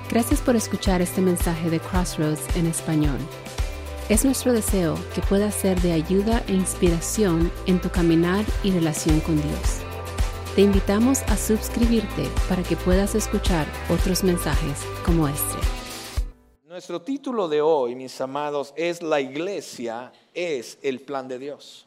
Gracias por escuchar este mensaje de Crossroads en español. Es nuestro deseo que pueda ser de ayuda e inspiración en tu caminar y relación con Dios. Te invitamos a suscribirte para que puedas escuchar otros mensajes como este. Nuestro título de hoy, mis amados, es La iglesia es el plan de Dios.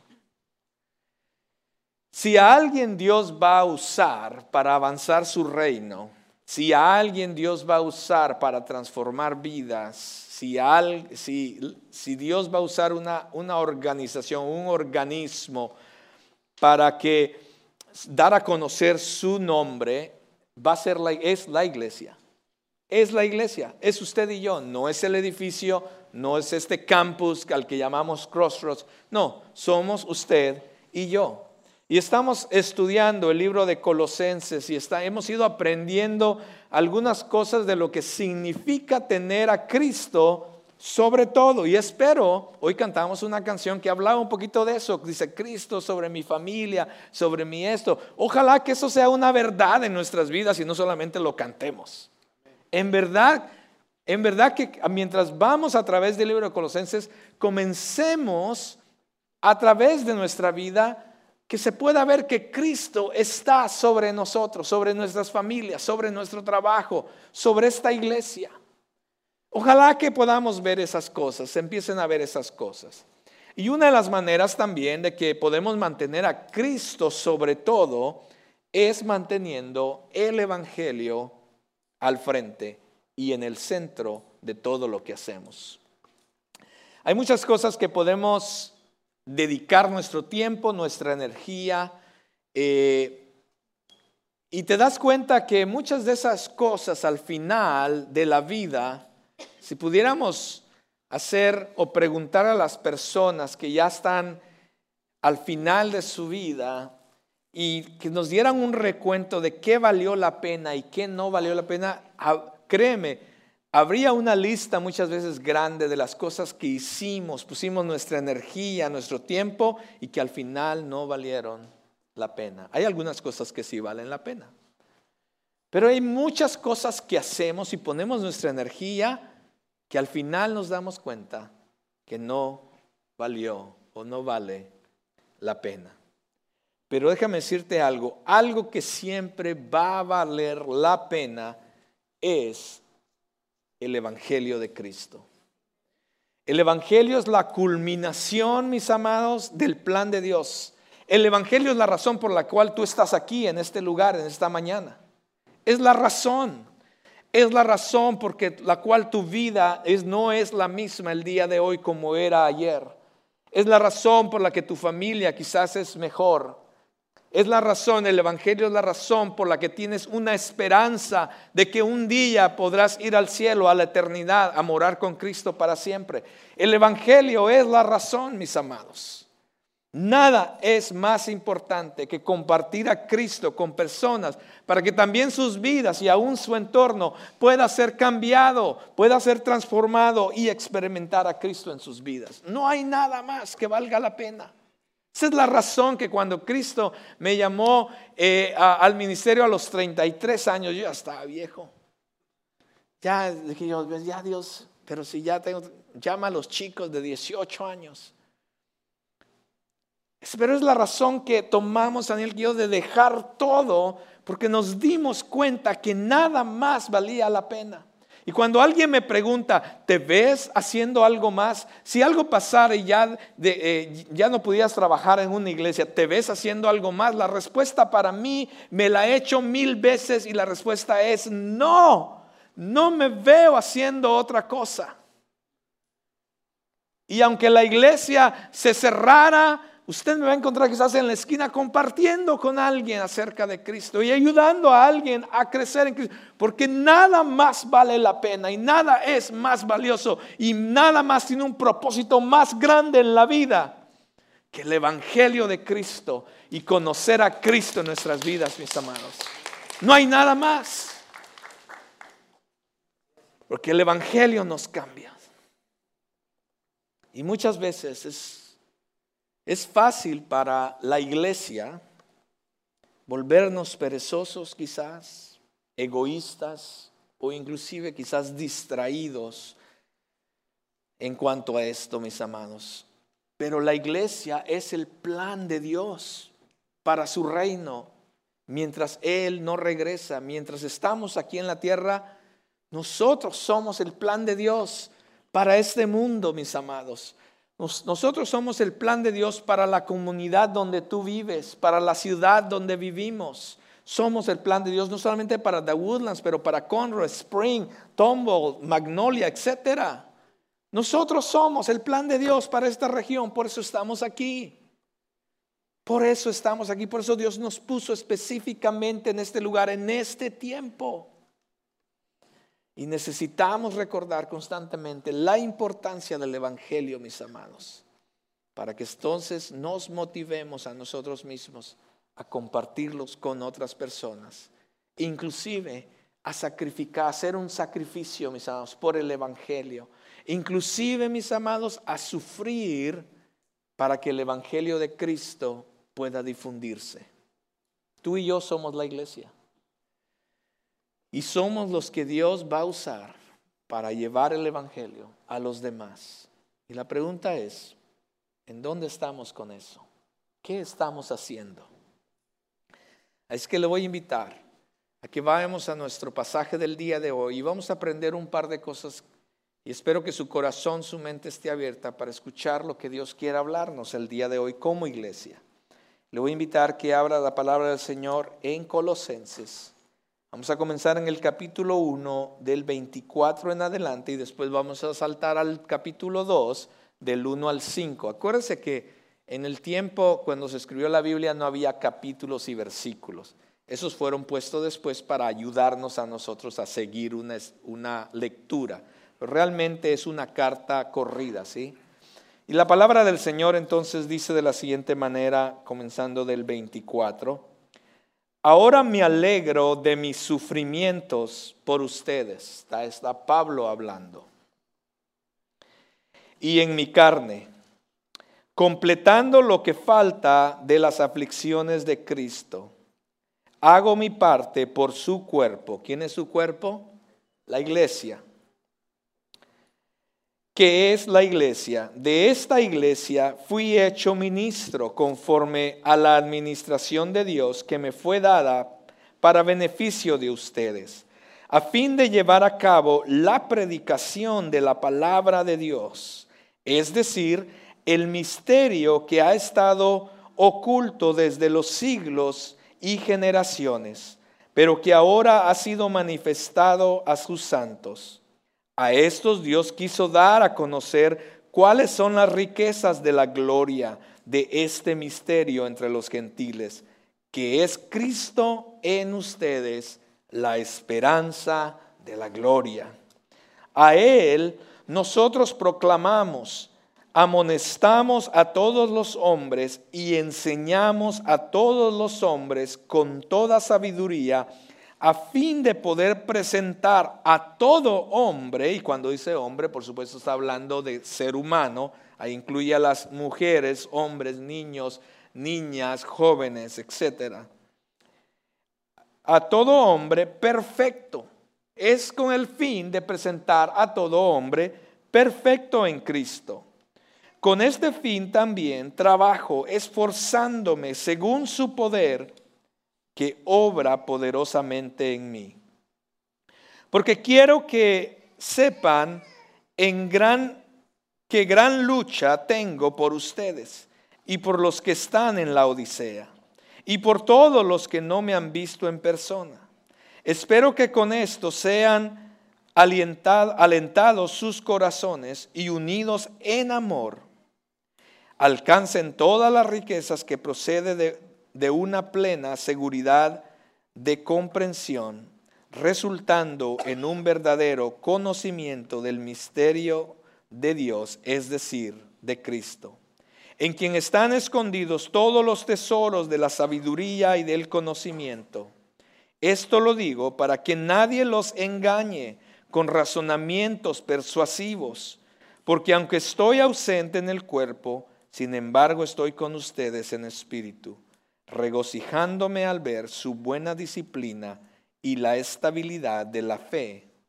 Si a alguien Dios va a usar para avanzar su reino, si a alguien Dios va a usar para transformar vidas, si Dios va a usar una organización, un organismo para que dar a conocer su nombre, va a ser es la iglesia. Es la iglesia, es usted y yo, no es el edificio, no es este campus al que llamamos Crossroads, no, somos usted y yo. Y estamos estudiando el libro de Colosenses y hemos ido aprendiendo algunas cosas de lo que significa tener a Cristo sobre todo. Y espero, hoy cantamos una canción que hablaba un poquito de eso, dice Cristo sobre mi familia, sobre mi esto. Ojalá que eso sea una verdad en nuestras vidas y no solamente lo cantemos. En verdad que mientras vamos a través del libro de Colosenses, comencemos a través de nuestra vida que se pueda ver que Cristo está sobre nosotros, sobre nuestras familias, sobre nuestro trabajo, sobre esta iglesia. Ojalá que podamos ver esas cosas, se empiecen a ver esas cosas. Y una de las maneras también de que podemos mantener a Cristo sobre todo es manteniendo el evangelio al frente y en el centro de todo lo que hacemos. Hay muchas cosas que podemos dedicar nuestro tiempo, nuestra energía, y te das cuenta que muchas de esas cosas al final de la vida, si pudiéramos hacer o preguntar a las personas que ya están al final de su vida y que nos dieran un recuento de qué valió la pena y qué no valió la pena, créeme, habría una lista muchas veces grande de las cosas que hicimos, pusimos nuestra energía, nuestro tiempo y que al final no valieron la pena. Hay algunas cosas que sí valen la pena, pero hay muchas cosas que hacemos y ponemos nuestra energía que al final nos damos cuenta que no valió o no vale la pena. Pero déjame decirte algo que siempre va a valer la pena es el evangelio de Cristo. El evangelio es la culminación, mis amados, del plan de Dios. El evangelio es la razón por la cual tú estás aquí en este lugar, en esta mañana. Es la razón porque la cual tu vida no es la misma el día de hoy como era ayer. Es la razón por la que tu familia quizás es mejor. Es la razón, el evangelio es la razón por la que tienes una esperanza de que un día podrás ir al cielo, a la eternidad, a morar con Cristo para siempre. El evangelio es la razón, mis amados. Nada es más importante que compartir a Cristo con personas para que también sus vidas y aún su entorno pueda ser cambiado, pueda ser transformado y experimentar a Cristo en sus vidas. No hay nada más que valga la pena. Esa es la razón que cuando Cristo me llamó al ministerio a los 33 años, yo ya estaba viejo. Ya dije yo, ya Dios, pero si ya llama a los chicos de 18 años. Pero es la razón que tomamos, Daniel y yo, de dejar todo, porque nos dimos cuenta que nada más valía la pena. Y cuando alguien me pregunta, ¿te ves haciendo algo más? Si algo pasara y ya no pudieras trabajar en una iglesia, ¿te ves haciendo algo más? La respuesta para mí me la he hecho 1000 veces y la respuesta es no me veo haciendo otra cosa. Y aunque la iglesia se cerrara, usted me va a encontrar quizás en la esquina compartiendo con alguien acerca de Cristo y ayudando a alguien a crecer en Cristo. Porque nada más vale la pena y nada es más valioso y nada más tiene un propósito más grande en la vida que el evangelio de Cristo y conocer a Cristo en nuestras vidas, mis amados. No hay nada más. Porque el evangelio nos cambia. Y muchas veces es fácil para la iglesia volvernos perezosos quizás, egoístas o inclusive quizás distraídos en cuanto a esto, mis amados. Pero la iglesia es el plan de Dios para su reino. Mientras Él no regresa, mientras estamos aquí en la tierra, nosotros somos el plan de Dios para este mundo, mis amados. Nosotros somos el plan de Dios para la comunidad donde tú vives, para la ciudad donde vivimos. Somos el plan de Dios no solamente para The Woodlands, pero para Conroe, Spring, Tomball, Magnolia, etc. Nosotros somos el plan de Dios para esta región, por eso estamos aquí. Por eso estamos aquí, por eso Dios nos puso específicamente en este lugar, en este tiempo. Y necesitamos recordar constantemente la importancia del Evangelio, mis amados, para que entonces nos motivemos a nosotros mismos a compartirlos con otras personas, inclusive a sacrificar, a hacer un sacrificio, mis amados, por el Evangelio, inclusive, mis amados, a sufrir para que el Evangelio de Cristo pueda difundirse. Tú y yo somos la iglesia y somos los que Dios va a usar para llevar el Evangelio a los demás. Y la pregunta es, ¿en dónde estamos con eso? ¿Qué estamos haciendo? Es que le voy a invitar a que vayamos a nuestro pasaje del día de hoy y vamos a aprender un par de cosas y espero que su corazón, su mente esté abierta para escuchar lo que Dios quiere hablarnos el día de hoy como iglesia. Le voy a invitar que abra la palabra del Señor en Colosenses. Vamos a comenzar en el capítulo 1 del 24 en adelante y después vamos a saltar al capítulo 2 del 1 al 5. Acuérdense que en el tiempo cuando se escribió la Biblia no había capítulos y versículos. Esos fueron puestos después para ayudarnos a nosotros a seguir una lectura. Pero realmente es una carta corrida, ¿sí? Y la palabra del Señor entonces dice de la siguiente manera, comenzando del 24. Ahora me alegro de mis sufrimientos por ustedes. Está Pablo hablando. Y en mi carne, completando lo que falta de las aflicciones de Cristo, hago mi parte por su cuerpo. ¿Quién es su cuerpo? La iglesia. ¿Qué es la iglesia? De esta iglesia fui hecho ministro conforme a la administración de Dios que me fue dada para beneficio de ustedes, a fin de llevar a cabo la predicación de la palabra de Dios, es decir, el misterio que ha estado oculto desde los siglos y generaciones, pero que ahora ha sido manifestado a sus santos. A estos Dios quiso dar a conocer cuáles son las riquezas de la gloria de este misterio entre los gentiles, que es Cristo en ustedes, la esperanza de la gloria. A Él nosotros proclamamos, amonestamos a todos los hombres y enseñamos a todos los hombres con toda sabiduría, a fin de poder presentar a todo hombre, y cuando dice hombre, por supuesto está hablando de ser humano, ahí incluye a las mujeres, hombres, niños, niñas, jóvenes, etc. A todo hombre perfecto. Es con el fin de presentar a todo hombre perfecto en Cristo. Con este fin también trabajo esforzándome según su poder que obra poderosamente en mí. Porque quiero que sepan que gran lucha tengo por ustedes y por los que están en la Odisea y por todos los que no me han visto en persona. Espero que con esto sean alentados sus corazones y unidos en amor, alcancen todas las riquezas que procede de una plena seguridad de comprensión, resultando en un verdadero conocimiento del misterio de Dios, es decir, de Cristo, en quien están escondidos todos los tesoros de la sabiduría y del conocimiento. Esto lo digo para que nadie los engañe con razonamientos persuasivos, porque aunque estoy ausente en el cuerpo, sin embargo estoy con ustedes en espíritu, regocijándome al ver su buena disciplina y la estabilidad de la fe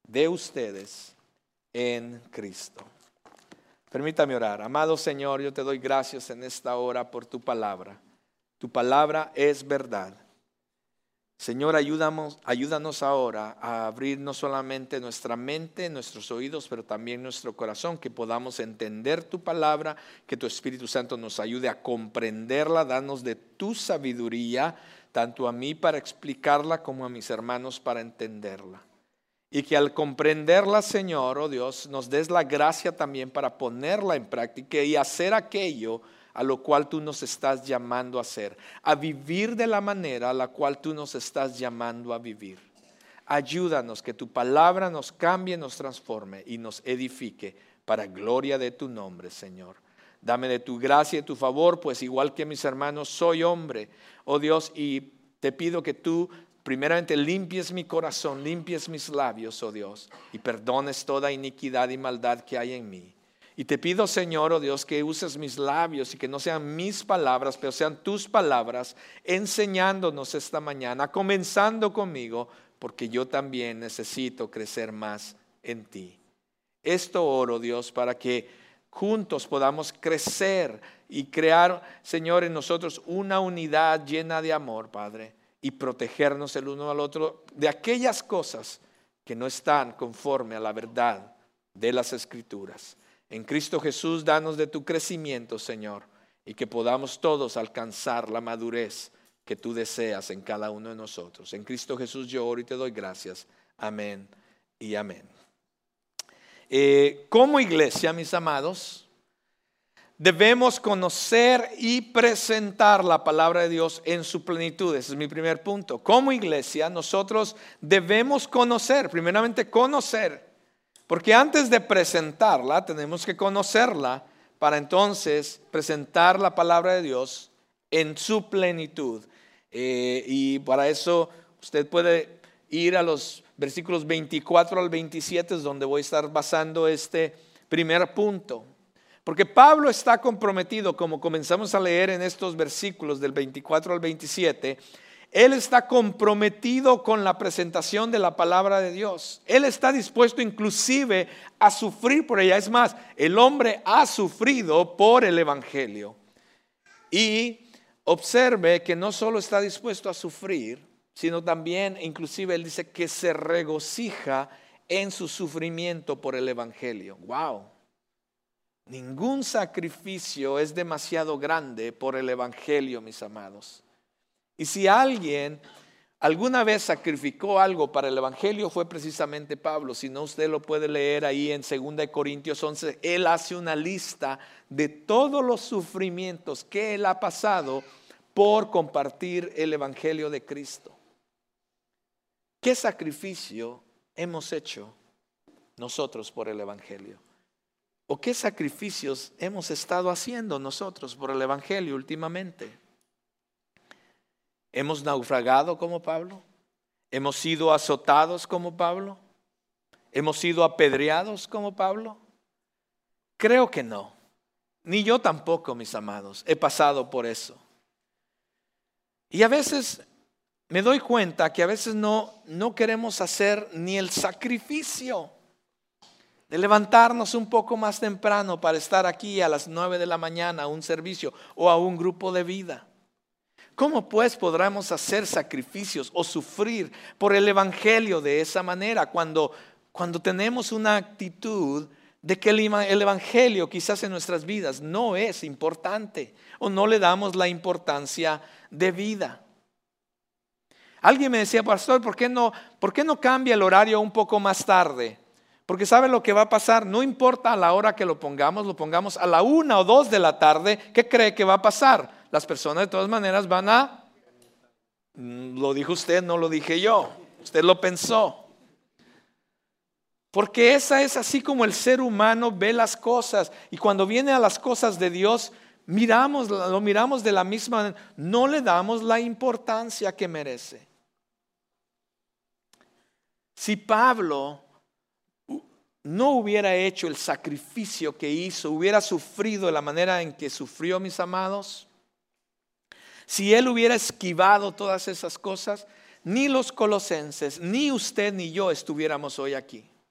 de ustedes en Cristo. Permítame orar. Amado Señor, yo te doy gracias en esta hora por tu palabra. Tu palabra es verdad. Señor, ayúdanos ahora a abrir no solamente nuestra mente, nuestros oídos, pero también nuestro corazón, que podamos entender tu palabra, que tu Espíritu Santo nos ayude a comprenderla, danos de tu sabiduría, tanto a mí para explicarla como a mis hermanos para entenderla. Y que al comprenderla, Señor, oh Dios, nos des la gracia también para ponerla en práctica y hacer aquello a lo cual tú nos estás llamando a hacer, a vivir de la manera a la cual tú nos estás llamando a vivir. Ayúdanos que tu palabra nos cambie, nos transforme y nos edifique para gloria de tu nombre, Señor. Dame de tu gracia y tu favor, pues igual que mis hermanos, soy hombre, oh Dios, y te pido que tú primeramente limpies mi corazón, limpies mis labios, oh Dios, y perdones toda iniquidad y maldad que hay en mí. Y te pido, Señor, oh Dios, que uses mis labios y que no sean mis palabras, pero sean tus palabras, enseñándonos esta mañana, comenzando conmigo, porque yo también necesito crecer más en ti. Esto oro, Dios, para que juntos podamos crecer y crear, Señor, en nosotros una unidad llena de amor, Padre, y protegernos el uno al otro de aquellas cosas que no están conforme a la verdad de las Escrituras. En Cristo Jesús, danos de tu crecimiento, Señor, y que podamos todos alcanzar la madurez que tú deseas en cada uno de nosotros. En Cristo Jesús yo oro y te doy gracias. Amén y amén. Como iglesia, mis amados, debemos conocer y presentar la palabra de Dios en su plenitud. Ese es mi primer punto. Como iglesia, nosotros debemos conocer, primeramente conocer. Porque antes de presentarla, tenemos que conocerla para entonces presentar la palabra de Dios en su plenitud. Y para eso usted puede ir a los versículos 24 al 27, es donde voy a estar basando este primer punto. Porque Pablo está comprometido, como comenzamos a leer en estos versículos del 24 al 27, él está comprometido con la presentación de la palabra de Dios. Él está dispuesto inclusive a sufrir por ella. Es más, el hombre ha sufrido por el evangelio. Y observe que no solo está dispuesto a sufrir, sino también, inclusive él dice que se regocija en su sufrimiento por el evangelio. ¡Wow! Ningún sacrificio es demasiado grande por el evangelio, mis amados. Y si alguien alguna vez sacrificó algo para el evangelio, fue precisamente Pablo. Si no, usted lo puede leer ahí en 2 Corintios 11. Él hace una lista de todos los sufrimientos que él ha pasado por compartir el evangelio de Cristo. ¿Qué sacrificio hemos hecho nosotros por el evangelio? ¿O qué sacrificios hemos estado haciendo nosotros por el evangelio últimamente? ¿Hemos naufragado como Pablo? ¿Hemos sido azotados como Pablo? ¿Hemos sido apedreados como Pablo? Creo que no. Ni yo tampoco, mis amados. He pasado por eso. Y a veces me doy cuenta que a veces no queremos hacer ni el sacrificio de levantarnos un poco más temprano para estar aquí a las 9 de la mañana a un servicio o a un grupo de vida. ¿Cómo pues podremos hacer sacrificios o sufrir por el evangelio de esa manera cuando tenemos una actitud de que el evangelio quizás en nuestras vidas no es importante o no le damos la importancia de vida? Alguien me decía, pastor, ¿por qué no cambia el horario un poco más tarde? Porque ¿sabe lo que va a pasar? No importa a la hora que lo pongamos a la 1 o 2 de la tarde. ¿Qué cree que va a pasar? Las personas de todas maneras van a... Lo dijo usted, no lo dije yo. Usted lo pensó. Porque esa es así como el ser humano ve las cosas. Y cuando viene a las cosas de Dios, lo miramos de la misma manera. No le damos la importancia que merece. Si Pablo no hubiera hecho el sacrificio que hizo, hubiera sufrido de la manera en que sufrió, mis amados, si él hubiera esquivado todas esas cosas, ni los colosenses, ni usted ni yo estuviéramos hoy aquí.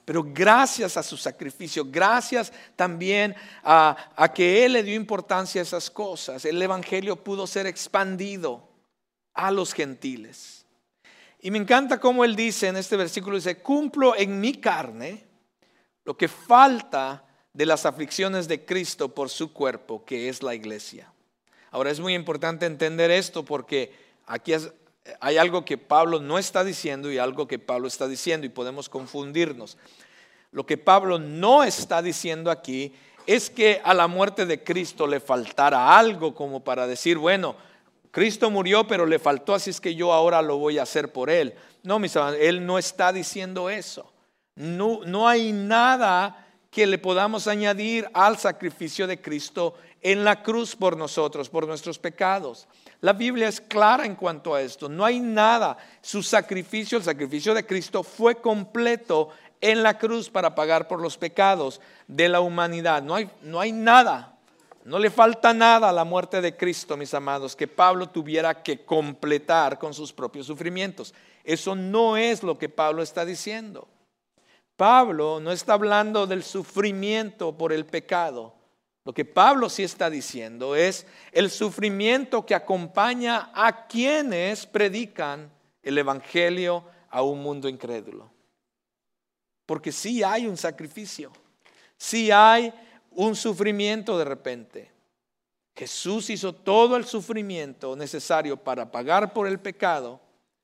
Pero gracias a su sacrificio, gracias también a que Él le dio importancia a esas cosas, el evangelio pudo ser expandido a los gentiles. Y me encanta cómo Él dice en este versículo, dice, cumplo en mi carne lo que falta de las aflicciones de Cristo por su cuerpo, que es la iglesia. Ahora es muy importante entender esto porque aquí hay algo que Pablo no está diciendo y algo que Pablo está diciendo y podemos confundirnos. Lo que Pablo no está diciendo aquí es que a la muerte de Cristo le faltara algo como para decir, bueno, Cristo murió pero le faltó, así es que yo ahora lo voy a hacer por Él. No, mis hermanos, Él no está diciendo eso. No hay nada que le podamos añadir al sacrificio de Cristo en la cruz por nosotros, por nuestros pecados. La Biblia es clara en cuanto a esto. No hay nada. Su sacrificio, el sacrificio de Cristo fue completo en la cruz para pagar por los pecados de la humanidad. No hay nada. No le falta nada a la muerte de Cristo, mis amados, que Pablo tuviera que completar con sus propios sufrimientos. Eso no es lo que Pablo está diciendo. Pablo no está hablando del sufrimiento por el pecado. Lo que Pablo sí está diciendo es el sufrimiento que acompaña a quienes predican el evangelio a un mundo incrédulo. Porque sí hay un sacrificio, sí hay un sufrimiento de repente. Jesús hizo todo el sufrimiento necesario para pagar por el pecado,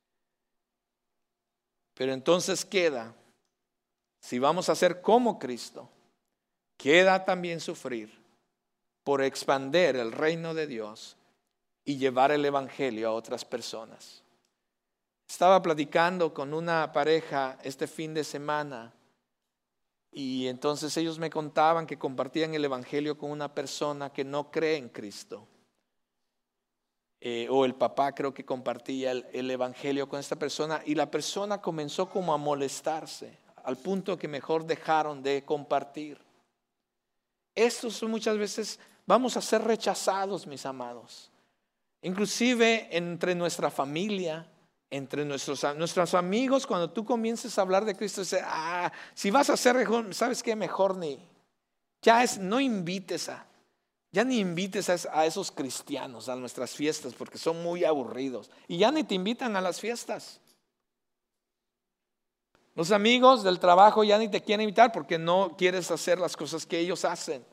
pero entonces queda, si vamos a ser como Cristo, queda también sufrir por expandir el reino de Dios y llevar el evangelio a otras personas. Estaba platicando con una pareja este fin de semana y entonces ellos me contaban que compartían el evangelio con una persona que no cree en Cristo. O el papá creo que compartía el evangelio con esta persona y la persona comenzó como a molestarse al punto que mejor dejaron de compartir. Estos muchas veces vamos a ser rechazados, mis amados. Inclusive entre nuestra familia, entre nuestros amigos, cuando tú comiences a hablar de Cristo, dice, si vas a hacer, ¿sabes qué? Mejor no invites ya ni invites a esos cristianos a nuestras fiestas porque son muy aburridos. Y ya ni te invitan a las fiestas. Los amigos del trabajo ya ni te quieren invitar porque no quieres hacer las cosas que ellos hacen.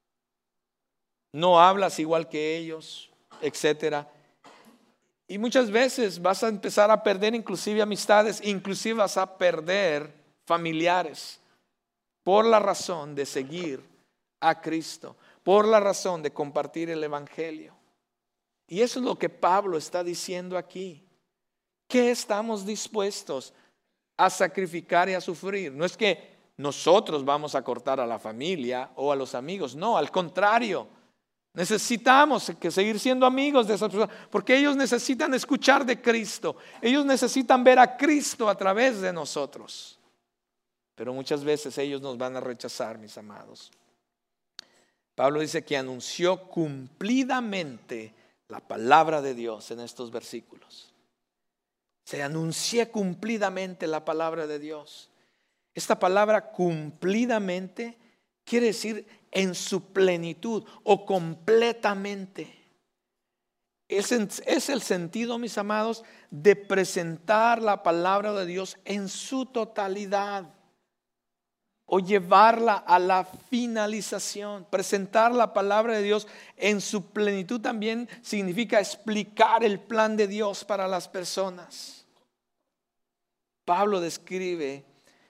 No hablas igual que ellos, etcétera. Y muchas veces vas a empezar a perder inclusive amistades, inclusive vas a perder familiares por la razón de seguir a Cristo, por la razón de compartir el evangelio. Y eso es lo que Pablo está diciendo aquí. ¿Qué estamos dispuestos a sacrificar y a sufrir? No es que nosotros vamos a cortar a la familia o a los amigos, no, al contrario. Necesitamos que seguir siendo amigos de esas personas porque ellos necesitan escuchar de Cristo. Ellos necesitan ver a Cristo a través de nosotros. Pero muchas veces ellos nos van a rechazar, mis amados. Pablo dice que anunció cumplidamente la palabra de Dios en estos versículos. Se anuncia cumplidamente la palabra de Dios. Esta palabra cumplidamente quiere decir en su plenitud o completamente. Es el sentido, mis amados, de presentar la palabra de Dios en su totalidad o llevarla a la finalización. Presentar la palabra de Dios en su plenitud también significa explicar el plan de Dios para las personas. Pablo describe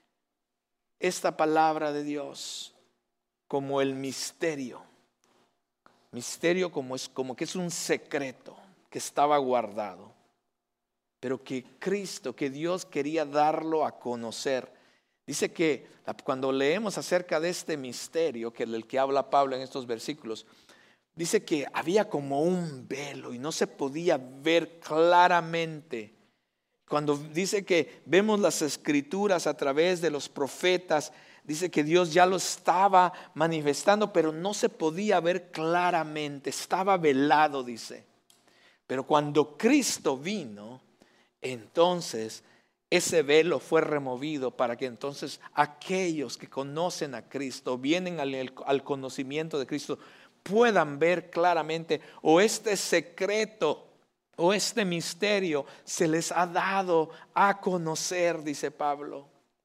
esta palabra de Dios como el misterio. Misterio como que es un secreto que estaba guardado, pero que Cristo, que Dios quería darlo a conocer. Dice que cuando leemos acerca de este misterio, que del que habla Pablo en estos versículos, dice que había como un velo y no se podía ver claramente. Cuando dice que vemos las escrituras a través de los profetas, dice que Dios ya lo estaba manifestando, pero no se podía ver claramente, estaba velado, dice. Pero cuando Cristo vino, entonces ese velo fue removido para que entonces aquellos que conocen a Cristo, vienen al conocimiento de Cristo, puedan ver claramente, o este secreto o este misterio se les ha dado a conocer, dice Pablo.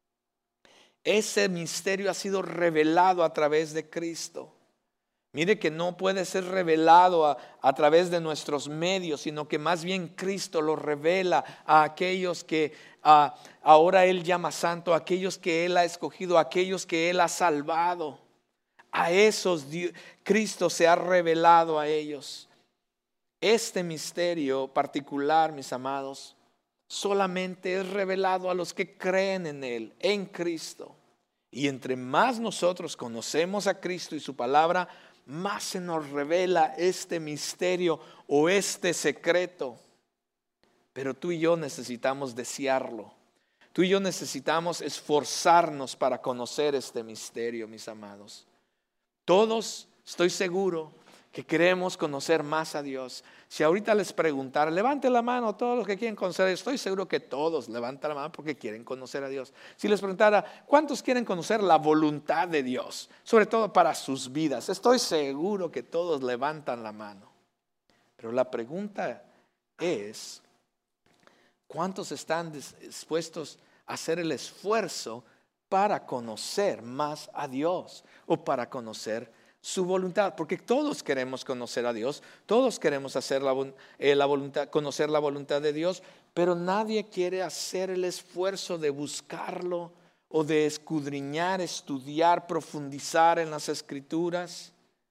Ese misterio ha sido revelado a través de Cristo. Mire que no puede ser revelado a través de nuestros medios, sino que más bien Cristo lo revela a aquellos que ahora Él llama santo, a aquellos que Él ha escogido, a aquellos que Él ha salvado. A esos Cristo se ha revelado a ellos. Este misterio particular, mis amados, solamente es revelado a los que creen en Él, en Cristo. Y entre más nosotros conocemos a Cristo y su palabra, más se nos revela este misterio o este secreto. Pero tú y yo necesitamos desearlo. Tú y yo necesitamos esforzarnos para conocer este misterio, mis amados. Todos, estoy seguro, que queremos conocer más a Dios. Si ahorita les preguntara, levante la mano todos los que quieren conocer a Dios. Estoy seguro que todos levantan la mano porque quieren conocer a Dios. Si les preguntara, ¿cuántos quieren conocer la voluntad de Dios? Sobre todo para sus vidas. Estoy seguro que todos levantan la mano. Pero la pregunta es, ¿cuántos están dispuestos a hacer el esfuerzo para conocer más a Dios o para conocer su voluntad? Porque todos queremos conocer a Dios, todos queremos hacer conocer la voluntad de Dios, pero nadie quiere hacer el esfuerzo de buscarlo o de escudriñar, estudiar, profundizar en las Escrituras.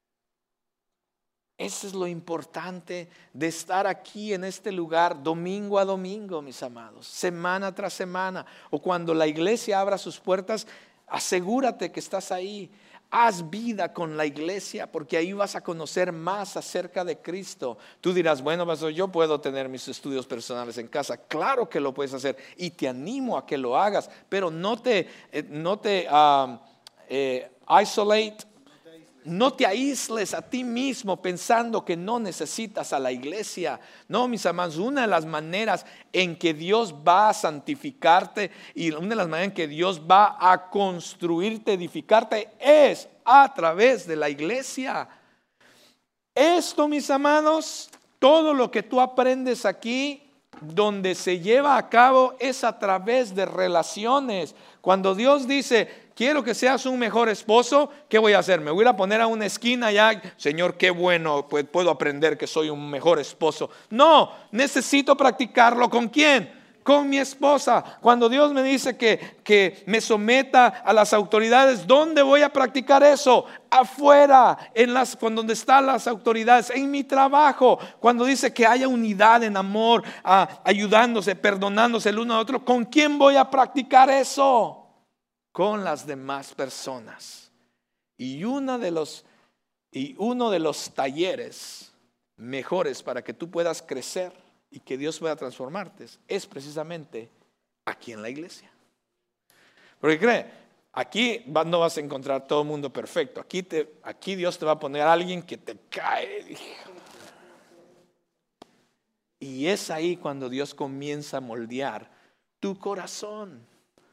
Eso es lo importante de estar aquí en este lugar domingo a domingo, mis amados, semana tras semana, o cuando la iglesia abra sus puertas, asegúrate que estás ahí. Haz vida con la iglesia, porque ahí vas a conocer más acerca de Cristo. Tú dirás, bueno, pastor, yo puedo tener mis estudios personales en casa. Claro que lo puedes hacer y te animo a que lo hagas, pero no te isolate. No te aísles a ti mismo pensando que no necesitas a la iglesia. No, mis amados, una de las maneras en que Dios va a santificarte y una de las maneras en que Dios va a construirte, edificarte, es a través de la iglesia. Esto, mis amados, todo lo que tú aprendes aquí, donde se lleva a cabo, es a través de relaciones. Cuando Dios dice, quiero que seas un mejor esposo, ¿qué voy a hacer? Me voy a poner a una esquina ya, Señor, qué bueno, pues puedo aprender que soy un mejor esposo. No, necesito practicarlo. ¿Con quién? Con mi esposa. Cuando Dios me dice que me someta a las autoridades, ¿dónde voy a practicar eso? Afuera, donde están las autoridades, en mi trabajo. Cuando dice que haya unidad en amor, ayudándose, perdonándose el uno al otro, ¿con quién voy a practicar eso? Con las demás personas. Y uno de los talleres mejores para que tú puedas crecer y que Dios pueda transformarte es precisamente aquí en la iglesia. Porque cree, aquí no vas a encontrar todo el mundo perfecto. Aquí Dios te va a poner a alguien que te cae. Y es ahí cuando Dios comienza a moldear tu corazón.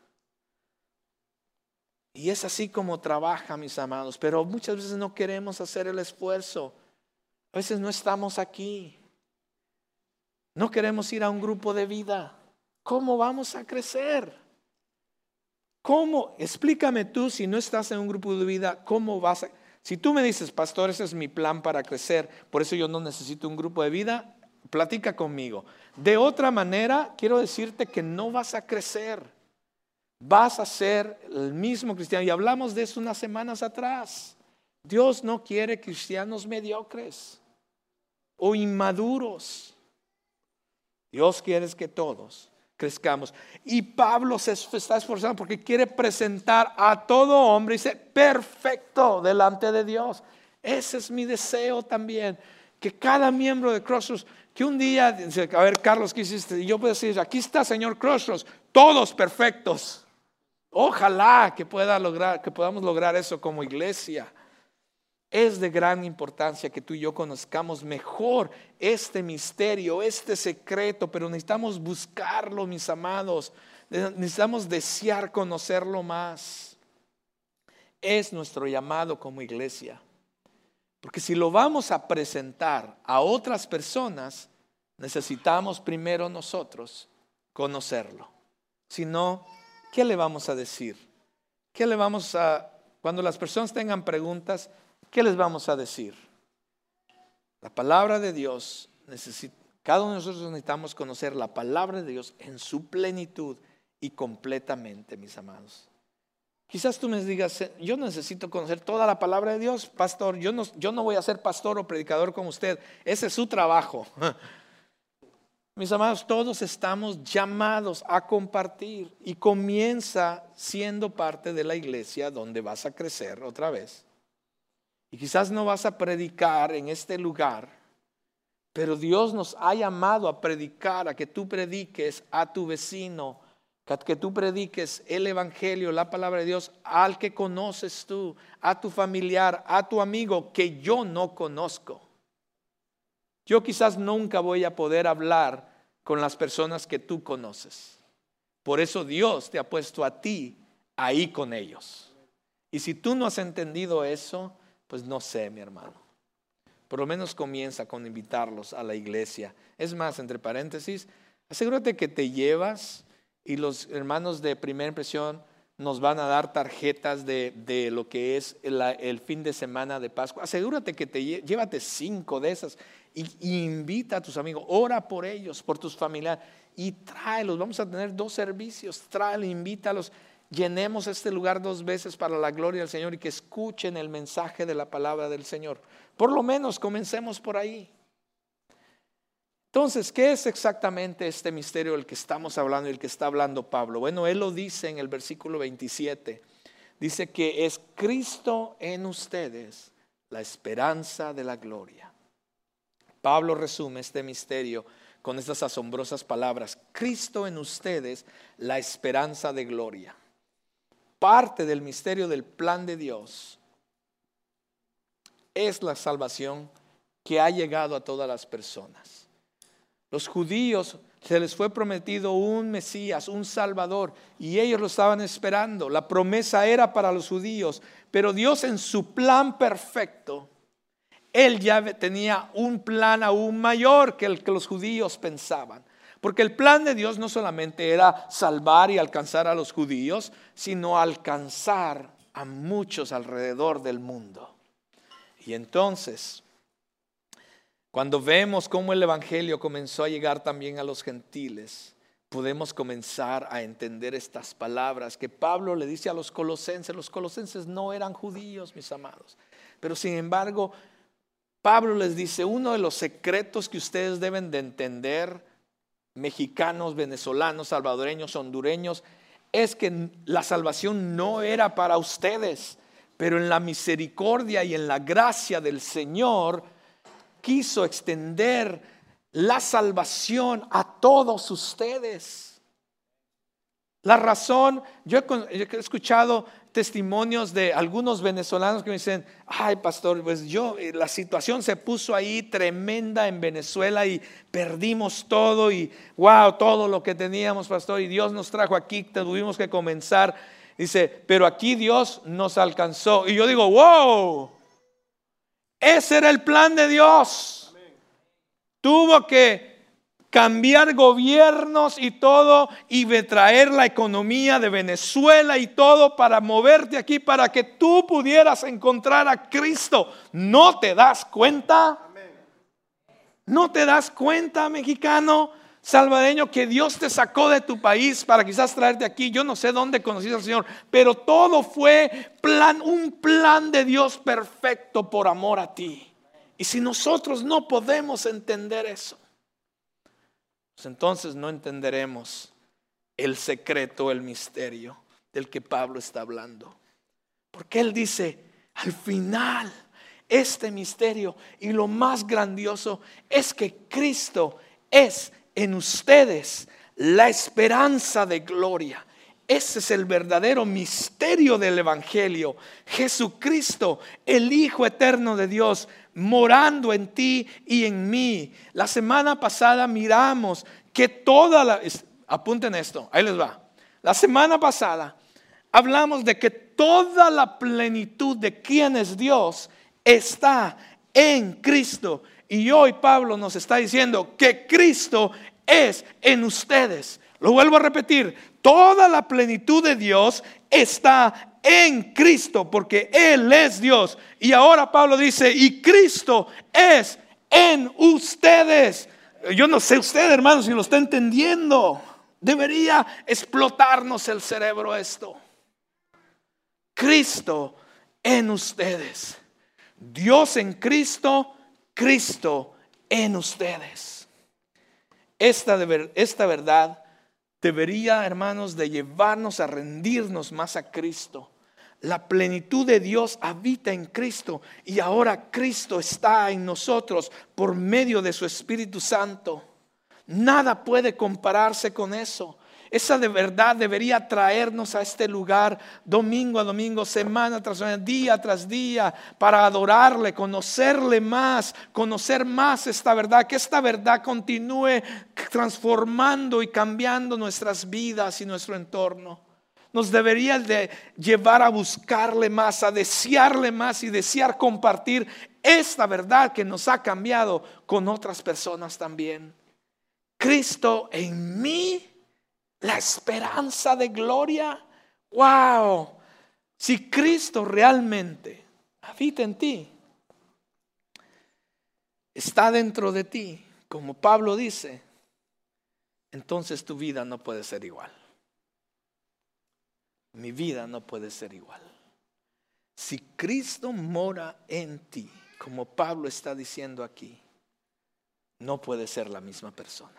Y es así como trabaja, mis amados. Pero muchas veces no queremos hacer el esfuerzo. A veces no estamos aquí. No queremos ir a un grupo de vida. ¿Cómo vamos a crecer? ¿Cómo? Explícame tú, si no estás en un grupo de vida, ¿cómo vas a? Si tú me dices, pastor, ese es mi plan para crecer, por eso yo no necesito un grupo de vida, platica conmigo. De otra manera, quiero decirte que no vas a crecer. Vas a ser el mismo cristiano. Y hablamos de eso unas semanas atrás. Dios no quiere cristianos mediocres o inmaduros. Dios quiere que todos crezcamos. Y Pablo se está esforzando porque quiere presentar a todo hombre y ser perfecto delante de Dios. Ese es mi deseo también. Que cada miembro de Crossroads, que un día, a ver, Carlos, ¿qué hiciste? Y yo puedo decir, aquí está, señor Crossroads, todos perfectos. Ojalá que podamos lograr eso como iglesia. Es de gran importancia que tú y yo conozcamos mejor este misterio, este secreto, pero necesitamos buscarlo, mis amados. necesitamos desear conocerlo más. Es nuestro llamado como iglesia. Porque si lo vamos a presentar a otras personas, necesitamos primero nosotros conocerlo. Si no, ¿qué le vamos a decir? Cuando las personas tengan preguntas, ¿qué les vamos a decir? La palabra de Dios, cada uno de nosotros necesitamos conocer la palabra de Dios en su plenitud y completamente, mis amados. Quizás tú me digas, yo necesito conocer toda la palabra de Dios, pastor. Yo no voy a ser pastor o predicador como usted. Ese es su trabajo. Mis amados, todos estamos llamados a compartir y comienza siendo parte de la iglesia donde vas a crecer otra vez. Y quizás no vas a predicar en este lugar, pero Dios nos ha llamado a predicar, a que tú prediques a tu vecino, que tú prediques el evangelio, la palabra de Dios al que conoces tú, a tu familiar, a tu amigo que yo no conozco. Yo quizás nunca voy a poder hablar con las personas que tú conoces. Por eso Dios te ha puesto a ti ahí con ellos. Y si tú no has entendido eso, pues no sé, mi hermano. Por lo menos comienza con invitarlos a la iglesia. Es más, entre paréntesis, asegúrate que te llevas y los hermanos de Primera Impresión nos van a dar tarjetas de lo que es el fin de semana de Pascua. Asegúrate que llévate 5 de esas y invita a tus amigos, ora por ellos, por tus familiares y tráelos. Vamos a tener 2 servicios, tráelos, invítalos. Llenemos este lugar 2 veces para la gloria del Señor y que escuchen el mensaje de la palabra del Señor. Por lo menos comencemos por ahí. Entonces, ¿qué es exactamente este misterio del que estamos hablando y el que está hablando Pablo? Bueno, él lo dice en el versículo 27. Dice que es Cristo en ustedes, la esperanza de la gloria. Pablo resume este misterio con estas asombrosas palabras. Cristo en ustedes, la esperanza de gloria. Parte del misterio del plan de Dios es la salvación que ha llegado a todas las personas. Los judíos se les fue prometido un Mesías, un Salvador, y ellos lo estaban esperando. La promesa era para los judíos, pero Dios en su plan perfecto, Él ya tenía un plan aún mayor que el que los judíos pensaban. Porque el plan de Dios no solamente era salvar y alcanzar a los judíos, sino alcanzar a muchos alrededor del mundo. Y entonces, cuando vemos cómo el evangelio comenzó a llegar también a los gentiles, podemos comenzar a entender estas palabras que Pablo le dice a los colosenses. Los colosenses no eran judíos, mis amados, pero sin embargo, Pablo les dice, uno de los secretos que ustedes deben de entender, mexicanos, venezolanos, salvadoreños, hondureños, es que la salvación no era para ustedes, pero en la misericordia y en la gracia del Señor quiso extender la salvación a todos ustedes. La razón, yo he escuchado testimonios de algunos venezolanos que me dicen, ay pastor, pues la situación se puso ahí tremenda en Venezuela y perdimos todo y wow, todo lo que teníamos, pastor, y Dios nos trajo aquí, tuvimos que comenzar. Dice, pero aquí Dios nos alcanzó. Y yo digo, wow, ese era el plan de Dios. Tuvo que cambiar gobiernos y todo y traer la economía de Venezuela y todo para moverte aquí para que tú pudieras encontrar a Cristo. ¿No te das cuenta? ¿No te das cuenta, mexicano, salvadoreño, que Dios te sacó de tu país para quizás traerte aquí? Yo no sé dónde conociste al Señor, pero todo fue un plan de Dios perfecto por amor a ti. Y si nosotros no podemos entender eso, pues entonces no entenderemos el secreto, el misterio del que Pablo está hablando. Porque él dice, al final, este misterio y lo más grandioso es que Cristo es en ustedes la esperanza de gloria. Ese es el verdadero misterio del evangelio. Jesucristo, el Hijo eterno de Dios, morando en ti y en mí. La semana pasada miramos que apunten esto, ahí les va. La semana pasada hablamos de que toda la plenitud de quién es Dios está en Cristo. Y hoy Pablo nos está diciendo que Cristo es en ustedes. Lo vuelvo a repetir, toda la plenitud de Dios está en Cristo porque Él es Dios. Y ahora Pablo dice, y Cristo es en ustedes. Yo no sé usted, hermano, si lo está entendiendo. Debería explotarnos el cerebro esto. Cristo en ustedes. Dios en Cristo, Cristo en ustedes. Esta verdad debería, hermanos, de llevarnos a rendirnos más a Cristo. La plenitud de Dios habita en Cristo y ahora Cristo está en nosotros por medio de su Espíritu Santo. Nada puede compararse con eso. Esa de verdad debería traernos a este lugar domingo a domingo, semana tras semana, día tras día, para adorarle, conocerle más, conocer más esta verdad, que esta verdad continúe transformando y cambiando nuestras vidas y nuestro entorno. Nos debería de llevar a buscarle más, a desearle más y desear compartir esta verdad que nos ha cambiado con otras personas también. Cristo en mí, la esperanza de gloria. Wow, si Cristo realmente habita en ti, está dentro de ti, como Pablo dice, entonces tu vida no puede ser igual. Mi vida no puede ser igual. Si Cristo mora en ti, como Pablo está diciendo aquí, no puede ser la misma persona.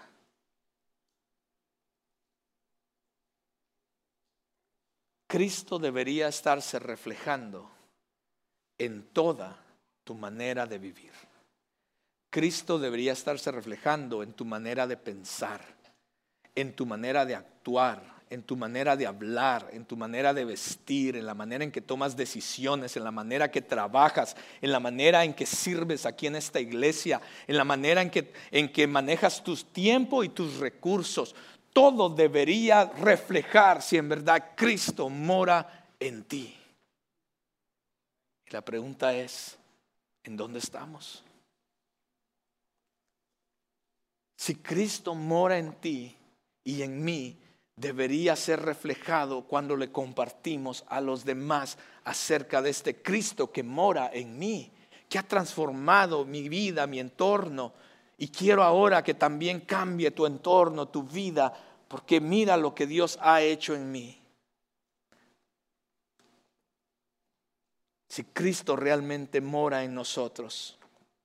Cristo debería estarse reflejando en toda tu manera de vivir. Cristo debería estarse reflejando en tu manera de pensar, en tu manera de actuar, en tu manera de hablar, en tu manera de vestir, en la manera en que tomas decisiones, en la manera que trabajas, en la manera en que sirves aquí en esta iglesia, en la manera en que manejas tu tiempo y tus recursos. Todo debería reflejar si en verdad Cristo mora en ti. Y la pregunta es, ¿en dónde estamos? Si Cristo mora en ti y en mí, debería ser reflejado cuando le compartimos a los demás acerca de este Cristo que mora en mí, que ha transformado mi vida, mi entorno. Y quiero ahora que también cambie tu entorno, tu vida, porque mira lo que Dios ha hecho en mí. Si Cristo realmente mora en nosotros,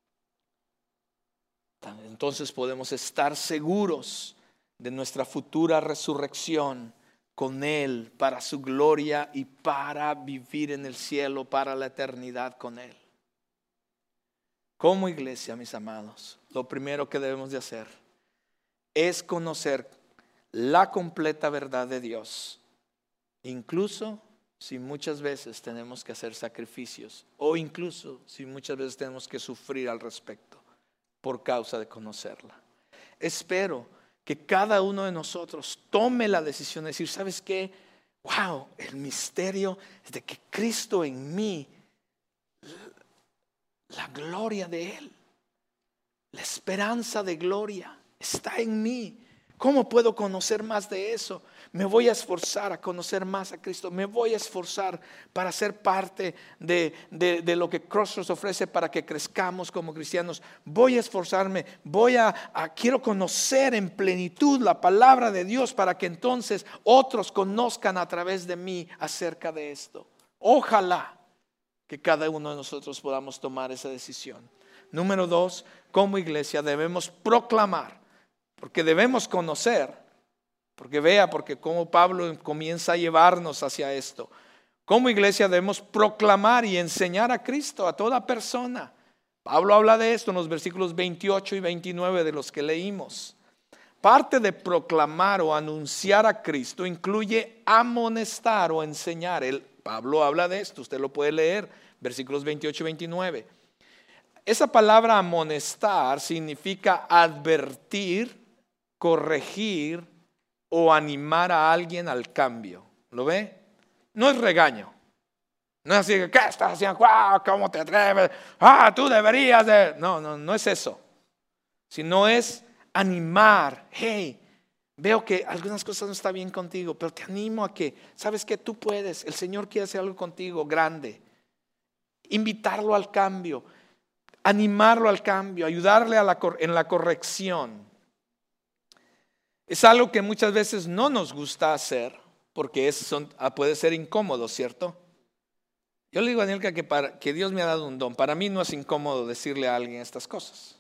entonces podemos estar seguros de nuestra futura resurrección con Él para su gloria y para vivir en el cielo para la eternidad con Él. Como iglesia, mis amados, lo primero que debemos de hacer es conocer la completa verdad de Dios, incluso si muchas veces tenemos que hacer sacrificios o incluso si muchas veces tenemos que sufrir al respecto por causa de conocerla. Espero que cada uno de nosotros tome la decisión de decir, ¿sabes qué? Wow, el misterio es de que Cristo en mí, la gloria de Él, la esperanza de gloria está en mí. ¿Cómo puedo conocer más de eso? Me voy a esforzar a conocer más a Cristo. Me voy a esforzar para ser parte de lo que Crossroads ofrece para que crezcamos como cristianos. Voy a esforzarme. Quiero conocer en plenitud la palabra de Dios para que entonces otros conozcan a través de mí acerca de esto. Ojalá que cada uno de nosotros podamos tomar esa decisión. Número 2, como iglesia debemos proclamar. Porque debemos conocer, porque como Pablo comienza a llevarnos hacia esto. Como iglesia debemos proclamar y enseñar a Cristo a toda persona. Pablo habla de esto en los versículos 28 y 29 de los que leímos. Parte de proclamar o anunciar a Cristo incluye amonestar o enseñar. Pablo habla de esto, usted lo puede leer, versículos 28 y 29. Esa palabra amonestar significa advertir, corregir, o animar a alguien al cambio. ¿Lo ve? No es regaño. No es así, ¿qué estás haciendo? ¡Wow! ¿Cómo te atreves? Tú deberías de... No es eso. Sino es animar. Hey, veo que algunas cosas no están bien contigo, pero te animo a que, ¿sabes qué? Tú puedes. El Señor quiere hacer algo contigo grande. Invitarlo al cambio. Animarlo al cambio. Ayudarle en la corrección. Es algo que muchas veces no nos gusta hacer porque puede ser incómodo, ¿cierto? Yo le digo a Danielka que Dios me ha dado un don. Para mí no es incómodo decirle a alguien estas cosas.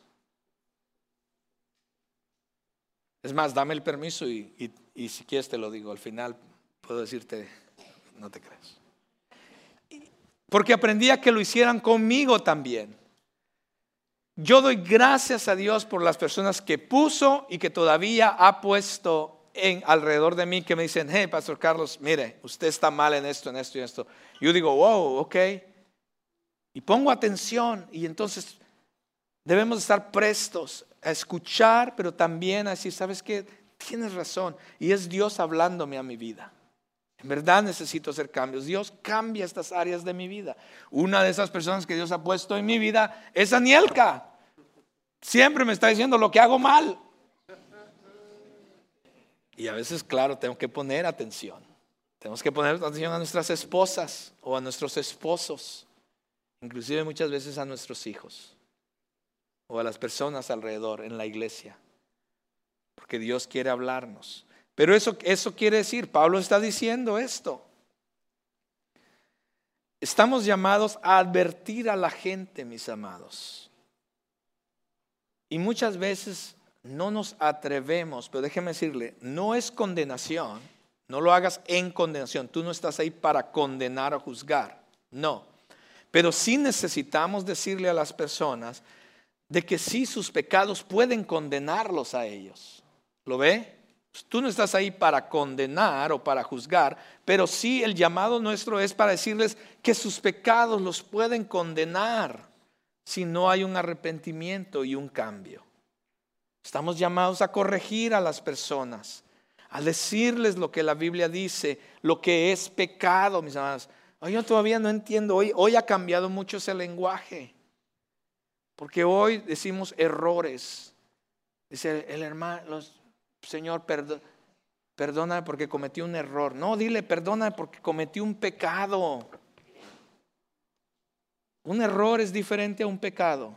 Es más, dame el permiso y si quieres te lo digo. Al final puedo decirte, no te creas. Porque aprendí a que lo hicieran conmigo también. Yo doy gracias a Dios por las personas que puso y que todavía ha puesto alrededor de mí, que me dicen, hey, Pastor Carlos, mire, usted está mal en esto, en esto y en esto. Yo digo, wow, ok. Y pongo atención, y entonces debemos estar prestos a escuchar, pero también a decir, ¿sabes qué? Tienes razón. Y es Dios hablándome a mi vida. En verdad necesito hacer cambios. Dios cambia estas áreas de mi vida. Una de esas personas que Dios ha puesto en mi vida es Danielka. Siempre me está diciendo lo que hago mal. Y a veces, claro, tengo que poner atención. Tenemos que poner atención a nuestras esposas o a nuestros esposos. Inclusive muchas veces a nuestros hijos. O a las personas alrededor en la iglesia. Porque Dios quiere hablarnos. Pero eso quiere decir, Pablo está diciendo esto. Estamos llamados a advertir a la gente, mis amados. Y muchas veces no nos atrevemos, pero déjeme decirle, no es condenación, no lo hagas en condenación. Tú no estás ahí para condenar o juzgar, no. Pero sí necesitamos decirle a las personas de que sí sus pecados pueden condenarlos a ellos. ¿Lo ve? Tú no estás ahí para condenar o para juzgar, pero sí el llamado nuestro es para decirles que sus pecados los pueden condenar si no hay un arrepentimiento y un cambio. Estamos llamados a corregir a las personas, a decirles lo que la Biblia dice, lo que es pecado, mis amados. Yo todavía no entiendo, hoy ha cambiado mucho ese lenguaje, porque hoy decimos errores. Dice el hermano, Señor, perdóname porque cometí un error. No, dile, perdóname porque cometí un pecado. Un error es diferente a un pecado.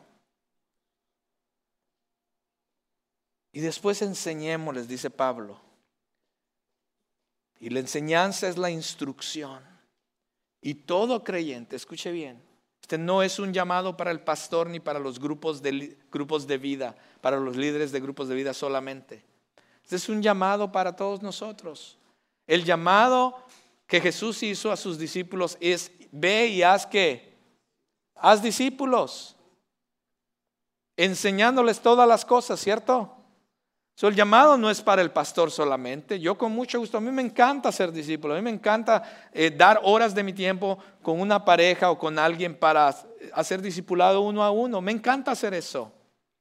Y después enseñémosles, dice Pablo. Y la enseñanza es la instrucción. Y todo creyente, escuche bien, este no es un llamado para el pastor ni para los grupos de vida, para los líderes de grupos de vida solamente. Este es un llamado para todos nosotros. El llamado que Jesús hizo a sus discípulos es: ve y haz ¿qué? Haz discípulos, enseñándoles todas las cosas, ¿cierto? El llamado no es para el pastor solamente. Yo con mucho gusto, a mí me encanta ser discípulo, a mí me encanta dar horas de mi tiempo con una pareja o con alguien para hacer discipulado uno a uno. Me encanta hacer eso.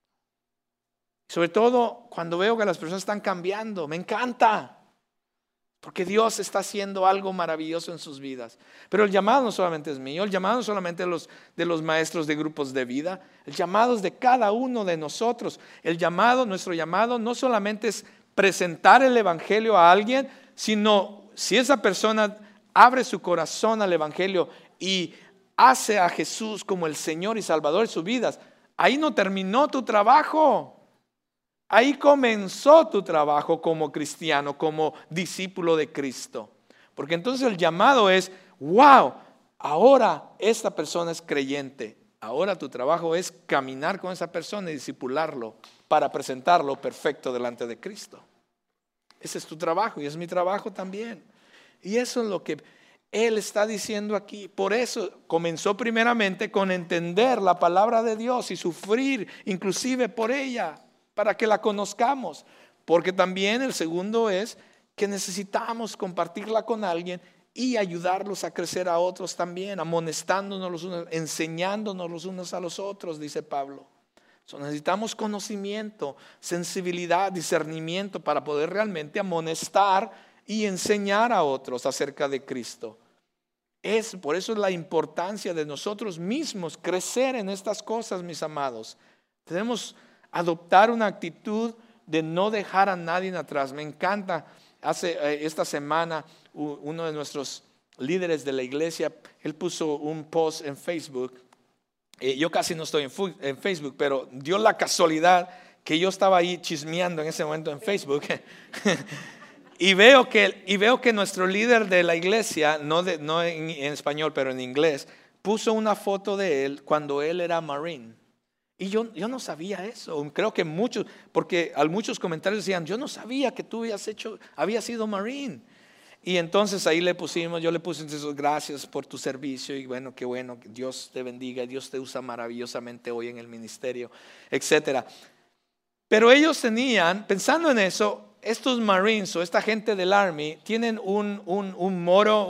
Sobre todo cuando veo que las personas están cambiando, me encanta. Porque Dios está haciendo algo maravilloso en sus vidas. Pero el llamado no solamente es mío, el llamado no solamente de los maestros de grupos de vida, el llamado es de cada uno de nosotros. Nuestro llamado no solamente es presentar el evangelio a alguien, sino si esa persona abre su corazón al evangelio y hace a Jesús como el Señor y Salvador de sus vidas, ahí no terminó tu trabajo. Ahí comenzó tu trabajo como cristiano, como discípulo de Cristo. Porque entonces el llamado es: wow, ahora esta persona es creyente. Ahora tu trabajo es caminar con esa persona y discipularlo para presentarlo perfecto delante de Cristo. Ese es tu trabajo y es mi trabajo también. Y eso es lo que Él está diciendo aquí. Por eso comenzó primeramente con entender la palabra de Dios y sufrir inclusive por ella, para que la conozcamos. Porque también el segundo es que necesitamos compartirla con alguien y ayudarlos a crecer a otros también, amonestándonos los unos, enseñándonos los unos a los otros, dice Pablo. Necesitamos conocimiento, sensibilidad, discernimiento para poder realmente amonestar y enseñar a otros acerca de Cristo. Por eso es la importancia de nosotros mismos crecer en estas cosas, mis amados. Debemos adoptar una actitud de no dejar a nadie atrás. Me encanta, esta semana uno de nuestros líderes de la iglesia, él puso un post en Facebook. Yo casi no estoy en Facebook, pero dio la casualidad que yo estaba ahí chismeando en ese momento en Facebook. Y veo que nuestro líder de la iglesia, no en español, pero en inglés, puso una foto de él cuando él era Marine. Y yo no sabía eso. Creo que porque muchos comentarios decían, yo no sabía que tú habías sido Marine. Y entonces ahí yo le puse gracias por tu servicio y bueno, qué bueno, que Dios te bendiga, Dios te usa maravillosamente hoy en el ministerio, etcétera. Pero ellos pensando en eso, estos Marines o esta gente del Army tienen un moro,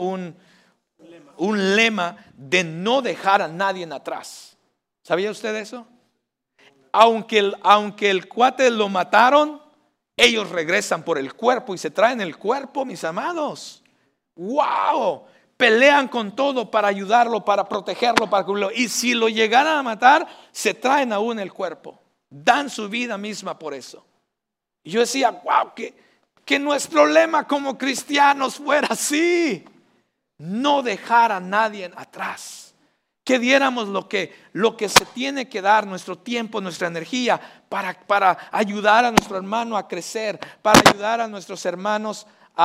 un lema de no dejar a nadie atrás. ¿Sabía usted eso? Aunque el cuate lo mataron, ellos regresan por el cuerpo y se traen el cuerpo, mis amados. ¡Wow! Pelean con todo para ayudarlo, para protegerlo, para cubrirlo. Y si lo llegaran a matar, se traen aún el cuerpo. Dan su vida misma por eso. Y yo decía, wow, que nuestro lema como cristianos fuera así. No dejar a nadie atrás. Que diéramos lo que se tiene que dar, nuestro tiempo, nuestra energía, para ayudar a nuestro hermano a crecer, para ayudar a nuestros hermanos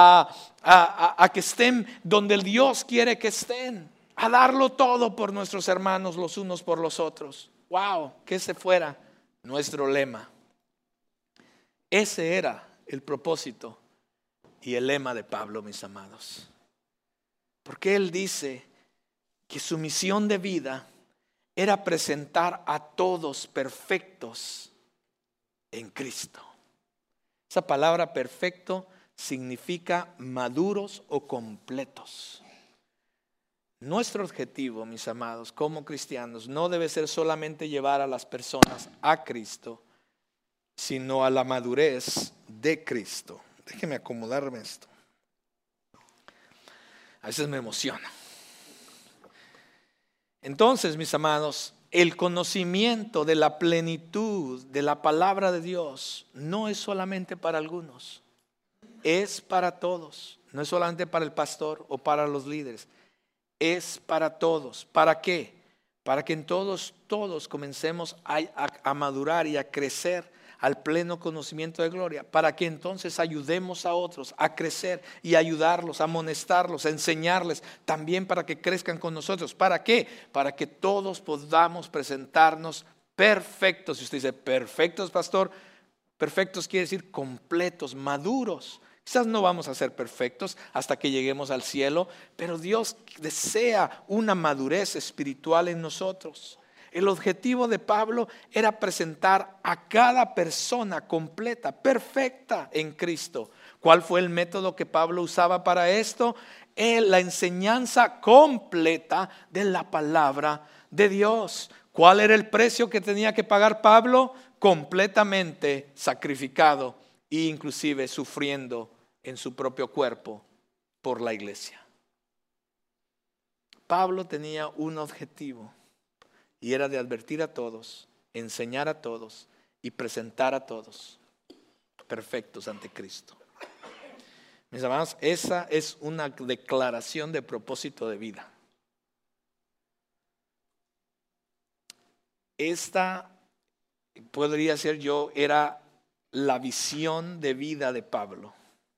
a que estén donde el Dios quiere que estén, a darlo todo por nuestros hermanos los unos por los otros. Wow, que ese fuera nuestro lema. Ese era el propósito y el lema de Pablo, mis amados. Porque él dice que su misión de vida era presentar a todos perfectos en Cristo. Esa palabra perfecto significa maduros o completos. Nuestro objetivo, mis amados, como cristianos, no debe ser solamente llevar a las personas a Cristo, sino a la madurez de Cristo. Déjeme acomodarme esto. A veces me emociono. Entonces, mis amados, el conocimiento de la plenitud de la palabra de Dios no es solamente para algunos, es para todos. No es solamente para el pastor o para los líderes, es para todos. ¿Para qué? Para que en todos comencemos a madurar y a crecer al pleno conocimiento de gloria, para que entonces ayudemos a otros a crecer y ayudarlos, a amonestarlos, a enseñarles, también para que crezcan con nosotros. ¿Para qué? Para que todos podamos presentarnos perfectos. Si usted dice perfectos, pastor, perfectos quiere decir completos, maduros. Quizás no vamos a ser perfectos hasta que lleguemos al cielo, pero Dios desea una madurez espiritual en nosotros. El objetivo de Pablo era presentar a cada persona completa, perfecta en Cristo. ¿Cuál fue el método que Pablo usaba para esto? La enseñanza completa de la palabra de Dios. ¿Cuál era el precio que tenía que pagar Pablo? Completamente sacrificado e inclusive sufriendo en su propio cuerpo por la iglesia. Pablo tenía un objetivo. Y era de advertir a todos, enseñar a todos y presentar a todos perfectos ante Cristo. Mis amados, esa es una declaración de propósito de vida. Esta, podría ser era la visión de vida de Pablo.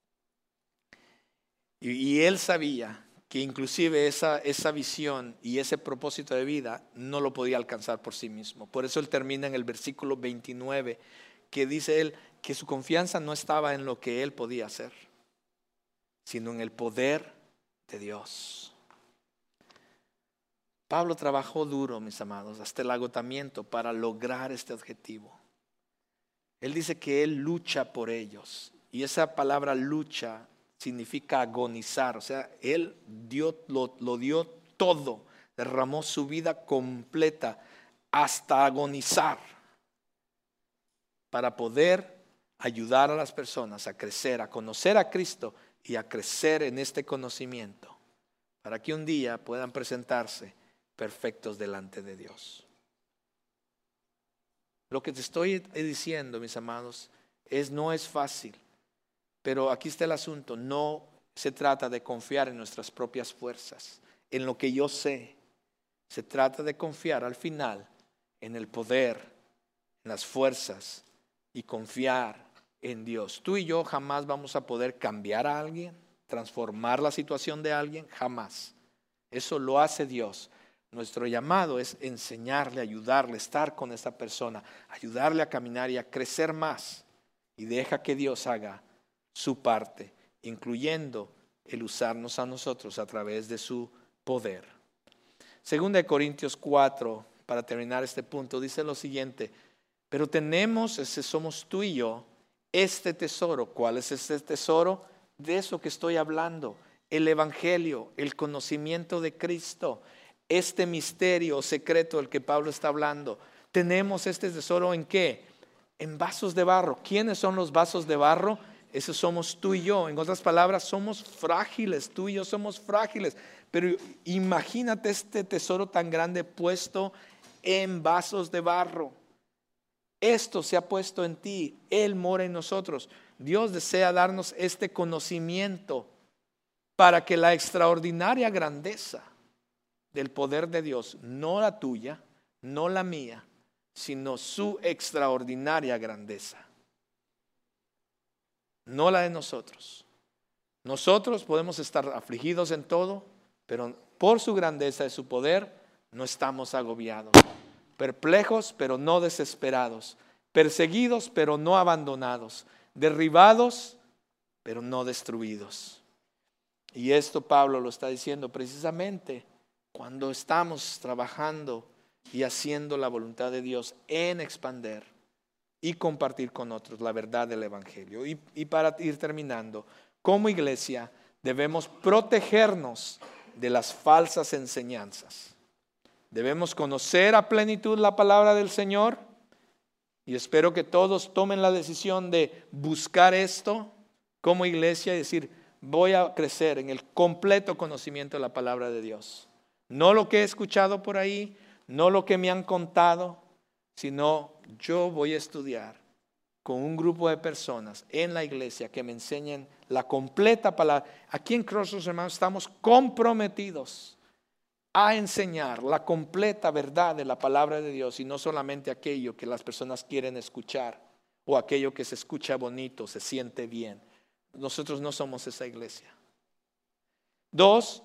Y él sabía que inclusive esa visión y ese propósito de vida no lo podía alcanzar por sí mismo. Por eso él termina en el versículo 29, que dice él que su confianza no estaba en lo que él podía hacer, sino en el poder de Dios. Pablo trabajó duro, mis amados, hasta el agotamiento para lograr este objetivo. Él dice que él lucha por ellos, y esa palabra lucha significa agonizar, o sea, él lo dio todo, derramó su vida completa hasta agonizar para poder ayudar a las personas a crecer, a conocer a Cristo y a crecer en este conocimiento, para que un día puedan presentarse perfectos delante de Dios. Lo que te estoy diciendo, mis amados, no es fácil, pero aquí está el asunto. No se trata de confiar en nuestras propias fuerzas, en lo que yo sé. Se trata de confiar al final en el poder, en las fuerzas y confiar en Dios. Tú y yo jamás vamos a poder cambiar a alguien, transformar la situación de alguien, jamás. Eso lo hace Dios. Nuestro llamado es enseñarle, ayudarle, estar con esa persona, ayudarle a caminar y a crecer más. Y deja que Dios haga su parte, incluyendo el usarnos a nosotros a través de su poder. Segunda de Corintios 4, para terminar este punto, dice lo siguiente: pero tenemos, ese somos tú y yo, este tesoro. ¿Cuál es este tesoro? De eso que estoy hablando, el evangelio, el conocimiento de Cristo, este misterio secreto del que Pablo está hablando. Tenemos este tesoro ¿en qué? En vasos de barro. ¿Quiénes son los vasos de barro? Esos somos tú y yo. En otras palabras, somos frágiles, tú y yo somos frágiles. Pero imagínate este tesoro tan grande puesto en vasos de barro. Esto se ha puesto en ti, Él mora en nosotros. Dios desea darnos este conocimiento para que la extraordinaria grandeza del poder de Dios, no la tuya, no la mía, sino su extraordinaria grandeza, no la de nosotros. Nosotros podemos estar afligidos en todo, pero por su grandeza y su poder no estamos agobiados. Perplejos, pero no desesperados. Perseguidos, pero no abandonados. Derribados, pero no destruidos. Y esto Pablo lo está diciendo precisamente cuando estamos trabajando y haciendo la voluntad de Dios en expander y compartir con otros la verdad del evangelio. Y para ir terminando, como iglesia debemos protegernos de las falsas enseñanzas. Debemos conocer a plenitud la palabra del Señor, y espero que todos tomen la decisión de buscar esto como iglesia y decir: voy a crecer en el completo conocimiento de la palabra de Dios. No lo que he escuchado por ahí, no lo que me han contado, sino yo voy a estudiar con un grupo de personas en la iglesia que me enseñen la completa palabra. Aquí en Crossroads, hermanos, estamos comprometidos a enseñar la completa verdad de la palabra de Dios, y no solamente aquello que las personas quieren escuchar o aquello que se escucha bonito, se siente bien. Nosotros no somos esa iglesia. 2,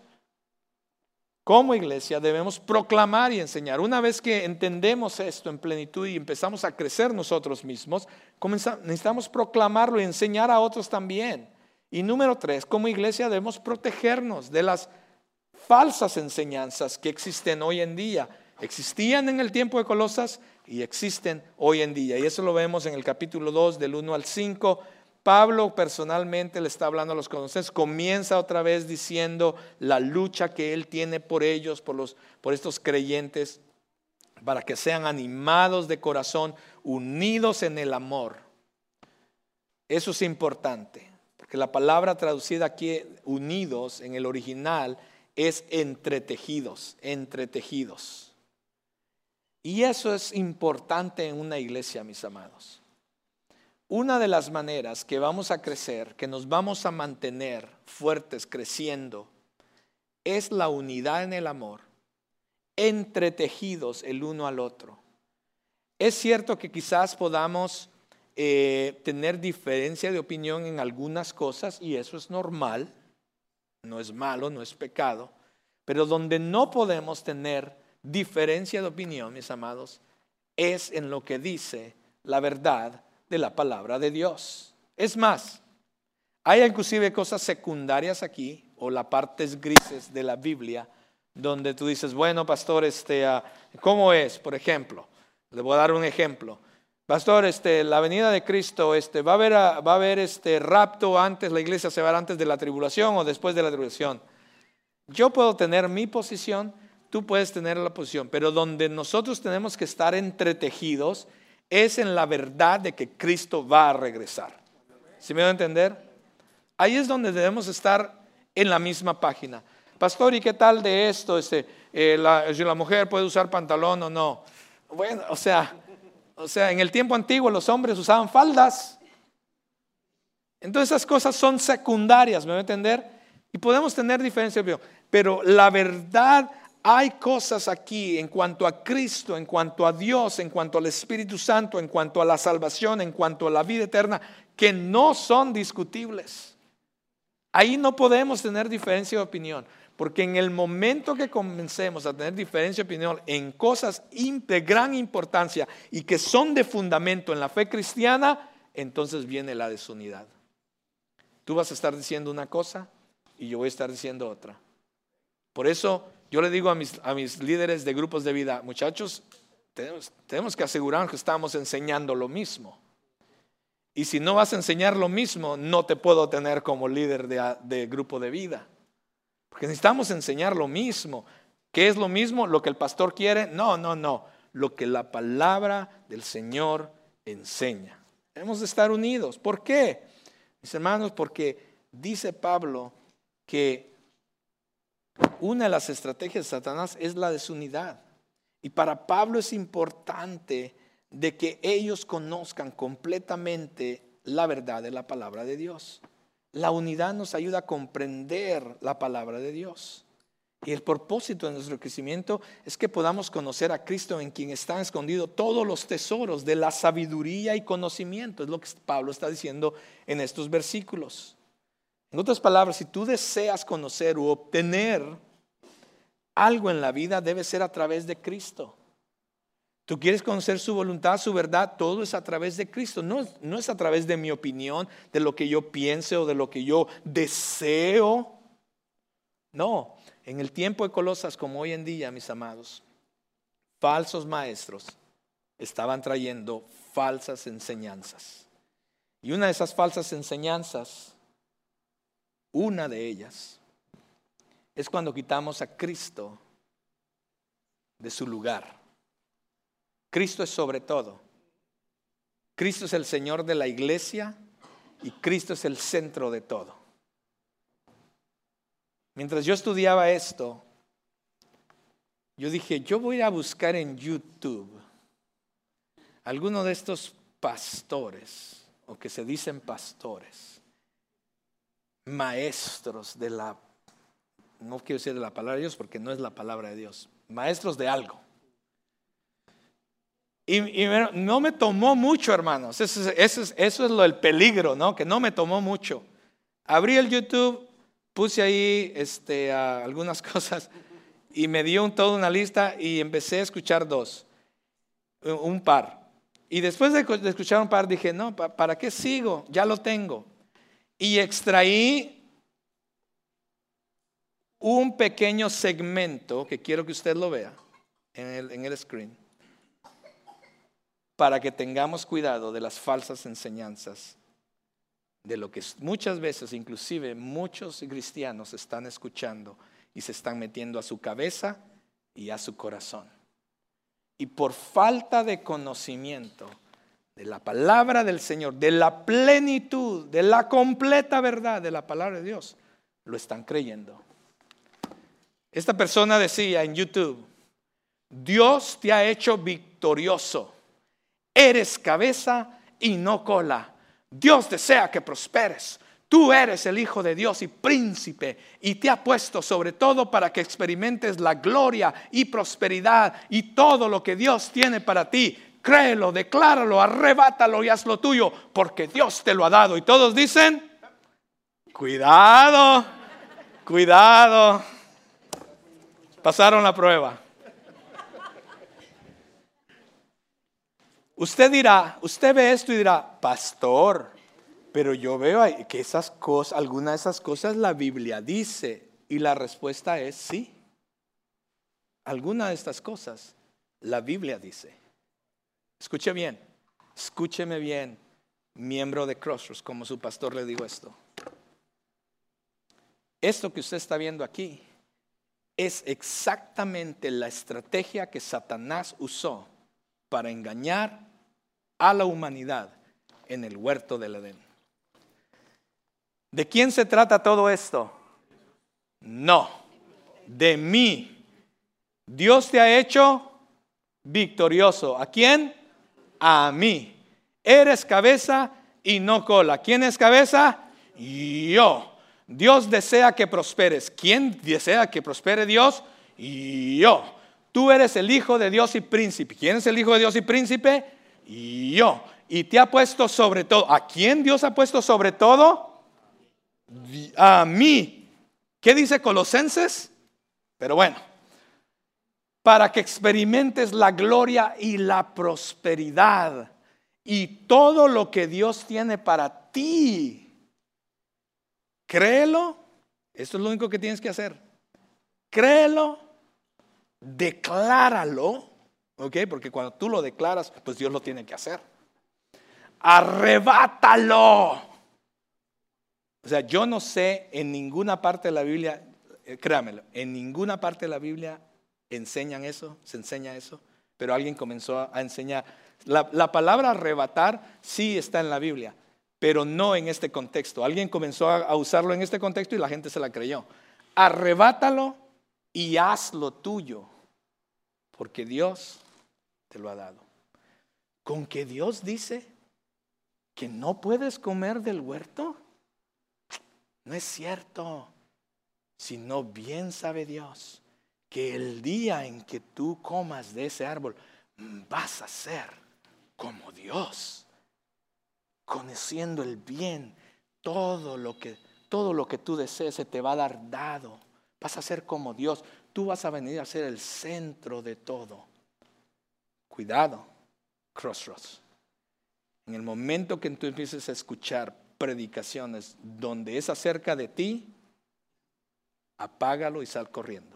como iglesia debemos proclamar y enseñar. Una vez que entendemos esto en plenitud y empezamos a crecer nosotros mismos, necesitamos proclamarlo y enseñar a otros también. Y número 3, como iglesia debemos protegernos de las falsas enseñanzas que existen hoy en día. Existían en el tiempo de Colosas y existen hoy en día. Y eso lo vemos en el capítulo 2 del 1 al 5. Pablo personalmente le está hablando a los colosenses. Comienza otra vez diciendo la lucha que él tiene por ellos, por estos creyentes, para que sean animados de corazón, unidos en el amor. Eso es importante, porque la palabra traducida aquí, unidos, en el original, es entretejidos. Y eso es importante en una iglesia, mis amados. Una de las maneras que vamos a crecer, que nos vamos a mantener fuertes, creciendo, es la unidad en el amor, entretejidos el uno al otro. Es cierto que quizás podamos tener diferencia de opinión en algunas cosas, y eso es normal, no es malo, no es pecado, pero donde no podemos tener diferencia de opinión, mis amados, es en lo que dice la verdad de la palabra de Dios. Es más, hay inclusive cosas secundarias aquí, o las partes grises de la Biblia, donde tú dices: bueno, pastor, ¿cómo es? Por ejemplo, le voy a dar un ejemplo. Pastor, la venida de Cristo, va a haber rapto antes, la iglesia se va a ver antes de la tribulación o después de la tribulación. Yo puedo tener mi posición, tú puedes tener la posición, pero donde nosotros tenemos que estar entretejidos es en la verdad de que Cristo va a regresar. ¿Sí me va a entender? Ahí es donde debemos estar en la misma página. Pastor, ¿y qué tal de esto? Si la mujer puede usar pantalón o no. Bueno, o sea, en el tiempo antiguo los hombres usaban faldas. Entonces esas cosas son secundarias, ¿me va a entender? Y podemos tener diferencias, pero la verdad, hay cosas aquí en cuanto a Cristo, en cuanto a Dios, en cuanto al Espíritu Santo, en cuanto a la salvación, en cuanto a la vida eterna, que no son discutibles. Ahí no podemos tener diferencia de opinión, porque en el momento que comencemos a tener diferencia de opinión en cosas de gran importancia y que son de fundamento en la fe cristiana, entonces viene la desunidad. Tú vas a estar diciendo una cosa y yo voy a estar diciendo otra. Por eso yo le digo a mis líderes de grupos de vida, muchachos, tenemos que asegurarnos que estamos enseñando lo mismo. Y si no vas a enseñar lo mismo, no te puedo tener como líder de grupo de vida. Porque necesitamos enseñar lo mismo. ¿Qué es lo mismo? ¿Lo que el pastor quiere? No. Lo que la palabra del Señor enseña. Debemos de estar unidos. ¿Por qué? Mis hermanos, porque dice Pablo que una de las estrategias de Satanás es la desunidad. Y para Pablo es importante de que ellos conozcan completamente la verdad de la palabra de Dios. La unidad nos ayuda a comprender la palabra de Dios. Y el propósito de nuestro crecimiento es que podamos conocer a Cristo, en quien están escondidos todos los tesoros de la sabiduría y conocimiento. Es lo que Pablo está diciendo en estos versículos. En otras palabras, si tú deseas conocer o obtener algo en la vida, debe ser a través de Cristo. Tú quieres conocer su voluntad, su verdad, todo es a través de Cristo. No es a través de mi opinión, de lo que yo piense o de lo que yo deseo. No, en el tiempo de Colosas, como hoy en día, mis amados, falsos maestros estaban trayendo falsas enseñanzas. Y una de esas falsas enseñanzas, una de ellas, es cuando quitamos a Cristo de su lugar. Cristo es sobre todo. Cristo es el Señor de la iglesia y Cristo es el centro de todo. Mientras yo estudiaba esto, yo dije, yo voy a buscar en YouTube alguno de estos pastores, o que se dicen pastores, maestros de la, no quiero decir de la palabra de Dios porque no es la palabra de Dios, maestros de algo. Y no me tomó mucho, hermanos. Eso es lo del peligro, ¿no? Que no me tomó mucho. Abrí el YouTube, puse ahí algunas cosas y me dio toda una lista y empecé a escuchar un par. Y después de escuchar un par dije, no, ¿para qué sigo? Ya lo tengo. Y extraí un pequeño segmento que quiero que usted lo vea en el screen, para que tengamos cuidado de las falsas enseñanzas, de lo que muchas veces, inclusive muchos cristianos están escuchando y se están metiendo a su cabeza y a su corazón. Y por falta de conocimiento de la palabra del Señor, de la plenitud, de la completa verdad de la palabra de Dios, lo están creyendo. Esta persona decía en YouTube, Dios te ha hecho victorioso. Eres cabeza y no cola. Dios desea que prosperes. Tú eres el Hijo de Dios y príncipe, y te ha puesto sobre todo para que experimentes la gloria y prosperidad y todo lo que Dios tiene para ti. Créelo, decláralo, arrebátalo y hazlo tuyo, porque Dios te lo ha dado. Y todos dicen, cuidado, cuidado. Pasaron la prueba. Usted dirá, usted ve esto y dirá, pastor, pero yo veo que esas cosas, algunas de esas cosas la Biblia dice. Y la respuesta es sí. Algunas de estas cosas la Biblia dice. Escúcheme bien, miembro de Crossroads, como su pastor le digo esto. Esto que usted está viendo aquí es exactamente la estrategia que Satanás usó para engañar a la humanidad en el huerto del Edén. ¿De quién se trata todo esto? No, de mí. Dios te ha hecho victorioso. ¿A quién? A mí. Eres cabeza y no cola. ¿Quién es cabeza? Yo. Dios desea que prosperes. ¿Quién desea que prospere Dios? Yo. Tú eres el hijo de Dios y príncipe. ¿Quién es el hijo de Dios y príncipe? Yo. Y te ha puesto sobre todo. ¿A quién Dios ha puesto sobre todo? A mí. ¿Qué dice Colosenses? Pero bueno, para que experimentes la gloria y la prosperidad y todo lo que Dios tiene para ti. Créelo. Esto es lo único que tienes que hacer. Créelo. Decláralo. ¿Ok? Porque cuando tú lo declaras, pues Dios lo tiene que hacer. Arrebátalo. O sea, yo no sé en ninguna parte de la Biblia, créamelo, en ninguna parte de la Biblia enseñan eso, se enseña eso, pero alguien comenzó a enseñar. La palabra arrebatar sí está en la Biblia, pero no en este contexto. Alguien comenzó a usarlo en este contexto y la gente se la creyó. Arrebátalo y hazlo tuyo, porque Dios te lo ha dado. ¿Con que Dios dice que no puedes comer del huerto? No es cierto, sino bien sabe Dios que el día en que tú comas de ese árbol vas a ser como Dios, conociendo el bien, todo lo que tú desees se te va a dar dado. Vas a ser como Dios, tú vas a venir a ser el centro de todo. Cuidado, Crossroads. En el momento que tú empieces a escuchar predicaciones donde es acerca de ti, apágalo y sal corriendo.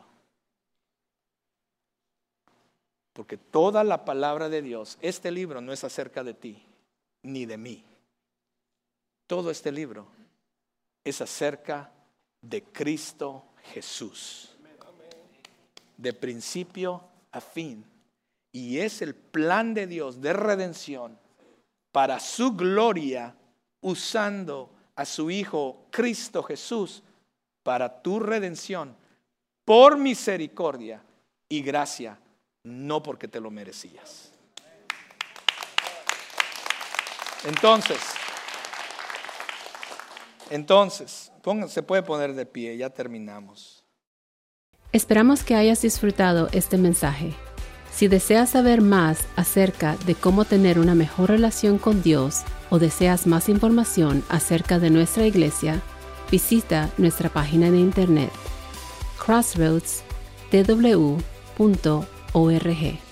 Porque toda la palabra de Dios, este libro no es acerca de ti ni de mí. Todo este libro es acerca de Cristo Jesús. De principio a fin. Y es el plan de Dios de redención para su gloria, usando a su Hijo Cristo Jesús para tu redención por misericordia y gracia, no porque te lo merecías. Entonces, se puede poner de pie, ya terminamos. Esperamos que hayas disfrutado este mensaje. Si deseas saber más acerca de cómo tener una mejor relación con Dios o deseas más información acerca de nuestra iglesia, visita nuestra página de internet crossroadstw.org.